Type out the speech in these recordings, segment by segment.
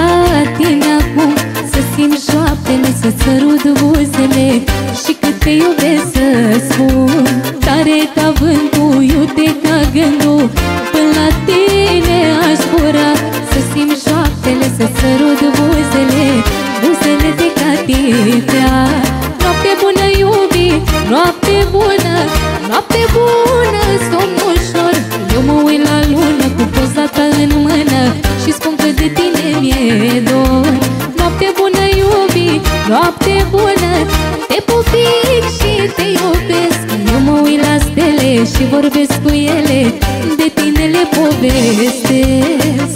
la tine acum, să simt șoaptele, să-ți sărut buzele și cât te iubesc să spun. Tare ca vântul, iute ca gândul, până la tine aș zbura, să simt șoaptele, să-ți sărut buzele, buzele de catifea. Noapte bună, iubi, noapte bună, noapte bună, somn ușor. Eu mă uit la lună cu poza ta în mână și spun că de tine mi-e dor. Noapte bună, iubi, noapte bună, te pupic și te iubesc. Eu mă uit la stele și vorbesc cu ele, de tine le povestesc.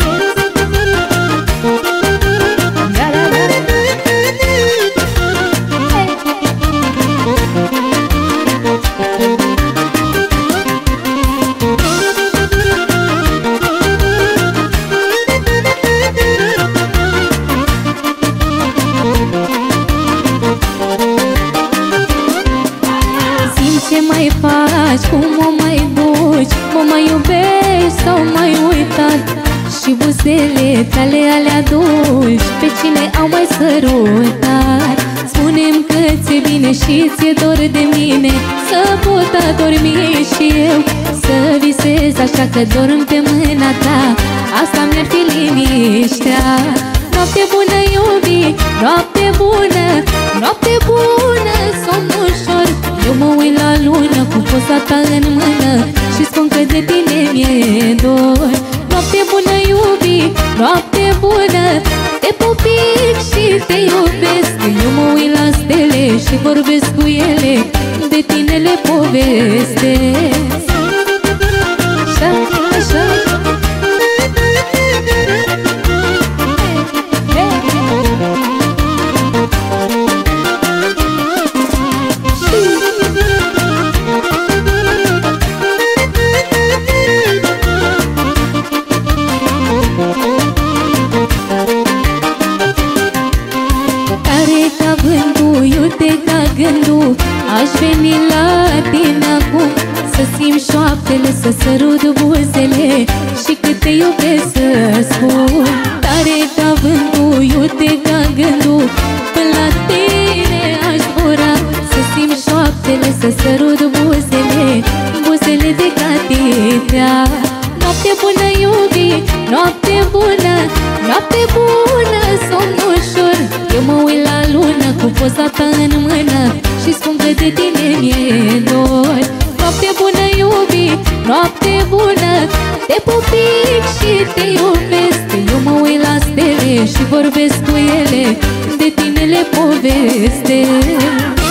Ce mai faci, cum o mai duci, mă mai iubești sau mai uitat? Și buzele tale alea dulci, pe cine au mai sărutat? Spune-mi că ți-e bine și ți-e dor de mine, să pot adormi și eu, să visez așa că dorm pe mâna ta, asta mi-ar fi liniștea. Noapte bună, iubi, noapte bună, noapte bună, somn ușor. Eu mă uit la lună cu poza ta în mână și spun că de tine mi-e dor. Noapte bună, iubi, noapte bună, te pupic și te iubesc. Eu mă uit la stele și vorbesc cu ele, de tine le povestesc. Așa, așa. Gândul, aș veni la tine acum, să simt șoaptele, să sărut buzele și cât te iubesc să spun. Tare ca vântul, iute ca gândul, până la tine aș zbura, să simt șoaptele, să sărut buzele, buzele de catifea. Noapte bună, iubi, noapte bună, noapte bună, somn ușor. Eu mă uit la lună cu poza ta în mână și spun că de tine mi-e dor. Noapte bună, iubi, noapte bună, te pupic și te iubesc. Eu mă uit la stele și vorbesc cu ele, de tine le povestesc.